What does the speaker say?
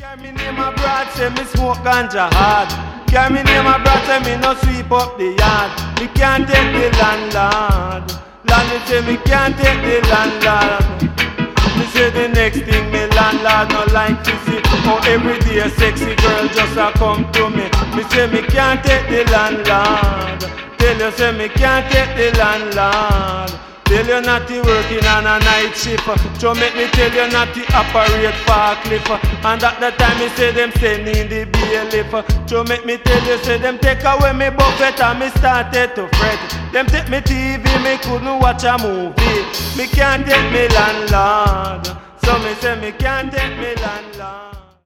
Carry me name abroad, say me smoke ganja hard. Carry me name abroad, say me no sweep up the yard. Me can't take the landlord. Landlord say me can't take the landlord. Me say the next thing me landlord no like to see. Oh, every day a sexy girl just a come to me. Me say me can't take the landlord. Tell you say me can't take the landlord. Tell you not to working on a night shift. So make me tell you not to operate forklift. And at the time me say them sending the bailiff. So make me tell you say them take away me buffet and me started to fret. Them take me TV, me couldn't watch a movie. Me can't take me landlord. So me say me can't take me landlord.